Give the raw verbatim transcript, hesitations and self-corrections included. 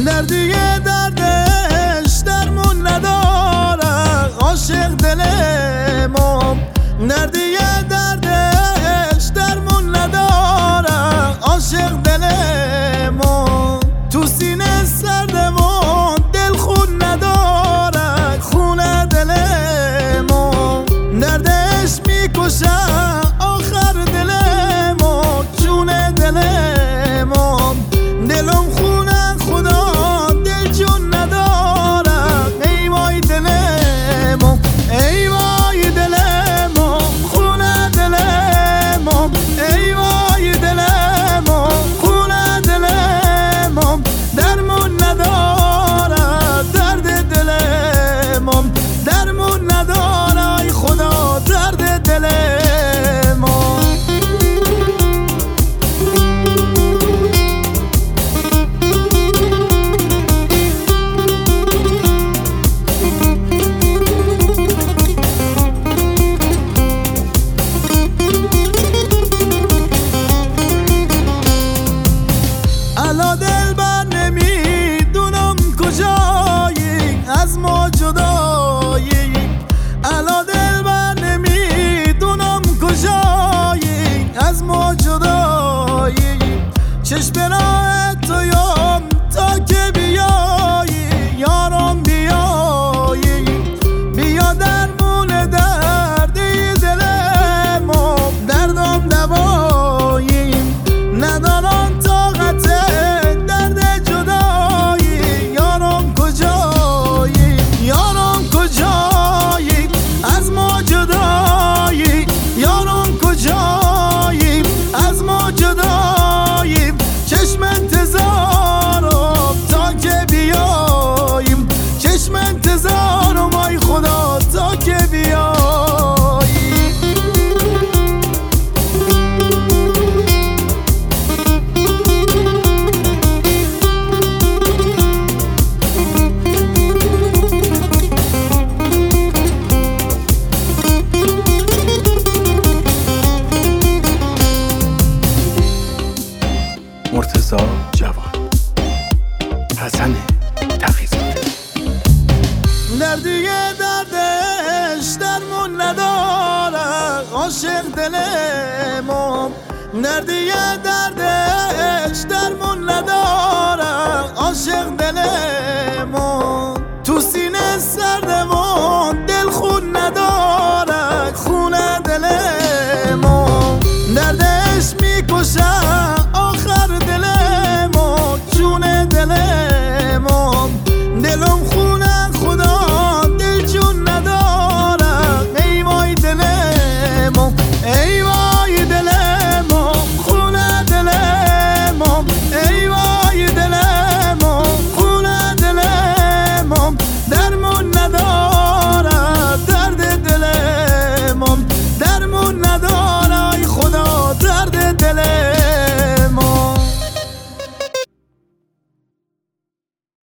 دردی دردش درمون نداره عاشق دلمو، دردی دردش درمون نداره عاشق دلمو، تو سینه سردمون دل خون نداره خونه دلمو، دردش میکشه آخر دلمو جون دلمو، دلم خونه خدا دل جون نداره ای وای دلمو، ای وای دلمو خونه دلمو، ای وای دلمو خونه دلمو، درمون نداره درد دلمو، درمون نداره ای خدا درد دلمو. الا دلبر نمیدونم کجایی از ما جدایی، الا دلبر نمیدونم کجایی از ما جدایی، چشم راه تویم تا که بیایی یارم بیایی، بیا درمون دردی دلمو دردم دوایی، ندارم طاقت درد جدایی، یارم کجایی یارم کجایی از ما جدایی، یارم کجایی از ما جدایی، چشم انتظارم تا که بیاییم، چشم انتظارم ای خدا تا که بیایی. مرتضی جوان، حسن تقی‌زاده. دردی دردش درمون نداره عاشق دلمو، دردی دردش درمون نداره